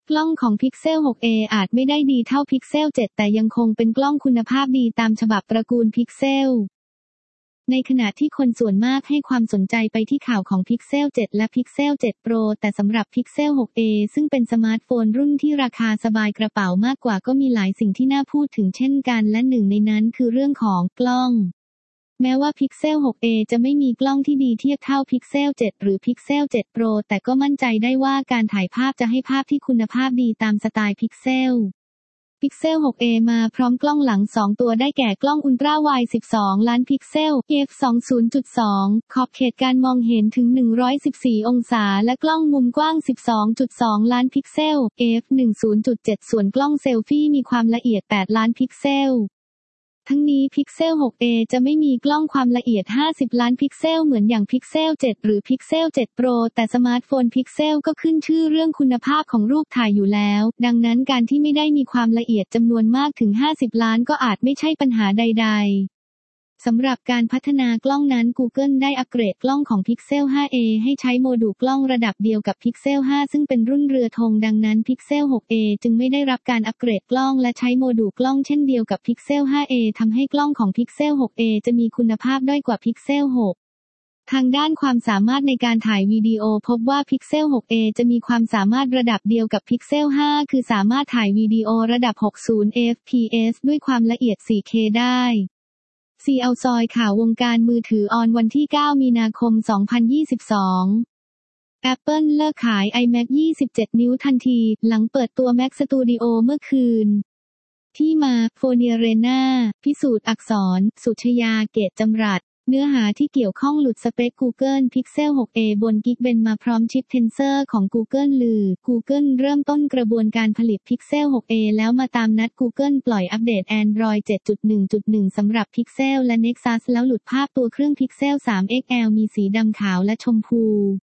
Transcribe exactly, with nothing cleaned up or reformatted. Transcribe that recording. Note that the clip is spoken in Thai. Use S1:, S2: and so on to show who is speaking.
S1: กล้องของ Pixel หก เอ อาจไม่ได้ดีเท่า Pixel เจ็ด แต่ยังคงเป็นกล้องคุณภาพดีตามฉบับตระกูล Pixel ในขณะที่คนส่วนมากให้ความสนใจไปที่ข่าวของ Pixel เจ็ด และ Pixel เจ็ด Pro แต่สำหรับ Pixel หก เอ ซึ่งเป็นสมาร์ทโฟนรุ่นที่ราคาสบายกระเป๋ามากกว่าก็มีหลายสิ่งที่น่าพูดถึงเช่นกันและหนึ่งในนั้นคือเรื่องของกล้องแม้ว่า Pixel หก เอ จะไม่มีกล้องที่ดีเทียบเท่า Pixel เจ็ด หรือ Pixel เจ็ด Pro แต่ก็มั่นใจได้ว่าการถ่ายภาพจะให้ภาพที่คุณภาพดีตามสไตล์ Pixel Pixel หก เอ มาพร้อมกล้องหลังสองตัวได้แก่กล้อง Ultra Wide สิบสอง ล้านพิกเซล เอฟ สองสิบจุดสอง ขอบเขตการมองเห็นถึงหนึ่งร้อยสิบสี่องศาและกล้องมุมกว้าง สิบสองจุดสอง ล้านพิกเซล เอฟ หนึ่งสิบจุดเจ็ด ส่วนกล้องเซลฟี่มีความละเอียด แปด ล้านพิกเซลทั้งนี้ Pixel หก เอ จะไม่มีกล้องความละเอียดห้าสิบล้านพิกเซลเหมือนอย่าง Pixel เจ็ด หรือ Pixel เจ็ด Pro แต่สมาร์ทโฟน Pixel ก็ขึ้นชื่อเรื่องคุณภาพของรูปถ่ายอยู่แล้วดังนั้นการที่ไม่ได้มีความละเอียดจำนวนมากถึงห้าสิบล้านก็อาจไม่ใช่ปัญหาใดๆสำหรับการพัฒนากล้องนั้น Google ได้อัปเกรดกล้องของ Pixel ไฟว์ เอ ให้ใช้โมดูลกล้องระดับเดียวกับ Pixel ไฟว์ ซึ่งเป็นรุ่นเรือธงดังนั้น Pixel หก เอ จึงไม่ได้รับการอัปเกรดกล้องและใช้โมดูลกล้องเช่นเดียวกับ Pixel ไฟว์ เอ ทำให้กล้องของ Pixel หก เอ จะมีคุณภาพด้อยกว่า Pixel หก ทางด้านความสามารถในการถ่ายวิดีโอพบว่า Pixel หก เอ จะมีความสามารถระดับเดียวกับ Pixel ไฟว์ คือสามารถถ่ายวิดีโอระดับหกสิบ เอฟ พี เอส ด้วยความละเอียด โฟร์เค ได้ซี แอล ซอยข่าววงการมือถือออนวันที่ เก้า มีนาคม สองพันยี่สิบสอง Apple เลิกขาย iMac ยี่สิบเจ็ด นิ้วทันทีหลังเปิดตัว Mac Studio เมื่อคืนที่มา โฟเนียเรน่า พิสูจน์อักษร สุชยา เกตจำรัดเนื้อหาที่เกี่ยวข้องหลุดสเปค Google Pixel หก เอ บน Geekbench มาพร้อมชิป Tensor ของ Google ลือ Google เริ่มต้นกระบวนการผลิต Pixel หก เอ แล้วมาตามนัด Google ปล่อยอัปเดต Android เจ็ดจุดหนึ่งจุดหนึ่ง สำหรับ Pixel และ Nexus แล้วหลุดภาพตัวเครื่อง Pixel ทรี เอ็กซ์ แอล มีสีดำขาวและชมพู